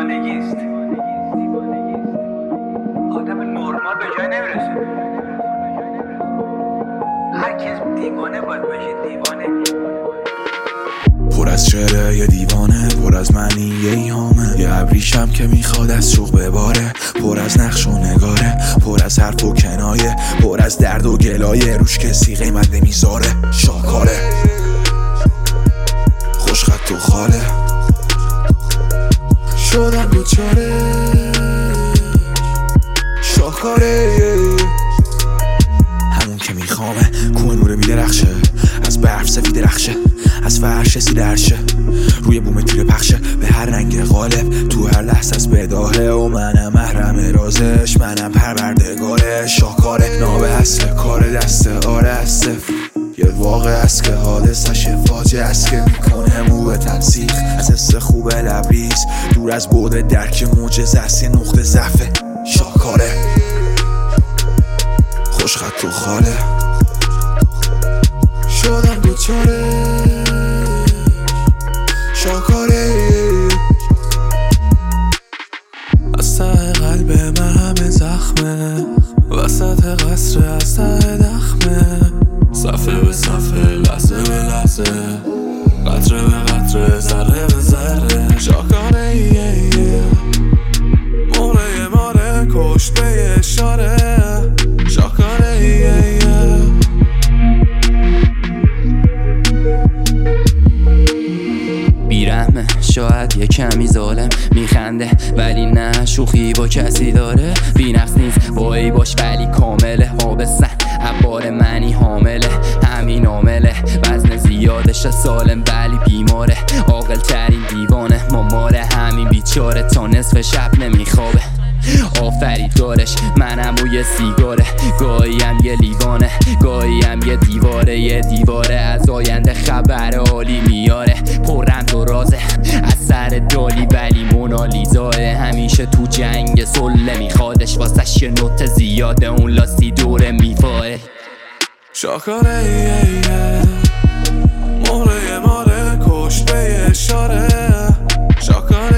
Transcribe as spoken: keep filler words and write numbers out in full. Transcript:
دیوانگیست. آدم نرمال به جای نمیرسه. هر کس دیوانه باید باشه. دیوانه پر از شعره یه دیوانه، پر از معنی یه ایهامه، یه ابریشم که میخواد از شوق بباره، پر از نقش و نگاره، پر از حرف و کنایه، پر از درد و گلایه، روش کسی قیمت نمیذاره. شاکاره خوشخط و خاله، شدم دوچاره شاکاره، همون که میخوامه کوه نوره میدرخشه، از برف سفید رخشه، از فرش سیده عرشه، روی بوم تیر پخشه، به هر رنگ غالب، تو هر لحظه از بداهه، و منم محرم رازش، منم پروردگارش. شاکاره ناب اصل کار دست آره است، یه واقع است که حادثش فاجعه است که میکنه مو به تنسیق از حس خوب لبریز، دور از بعد درک معجزه است، یه نقطه ضعف. شاکاره خوشخط و خاله، شدم دوچاره شاکاره، از ته قلب من همه زخمه، وسط قصر از ته دخمه، صفحه به صفحه، لحظه به لحظه، قطره به قطره، ذره به ذره. شاکاره موره ماره کشت به اشاره. شاکاره بیرحمه، شاید یه کمی ظالم، میخنده ولی نه شوخی با کسی داره، بی‌نقص نیست وای باش ولی کامله، آبستن عبار منی حامله، همین عامله، وزن زیادش سالم ولی بیماره، عاقل ترین دیوانه، ماماره همین بیچاره، تا نصف شب نمیخوابه، آفریدگارش منم و یه سیگاره، گاهیم یه لیوانه، گاهیم یه دیواره، یه دیواره از آینده خبر عالی میاره، پر رمز و رازه از سر دالی ولی مونالیزاه، همیشه تو جنگ سله میخوادش، واسش یه نوت زیاده، اون لاسی دوره میفاه. شاکاره مهره ماره کشت به اشاره. شاکاره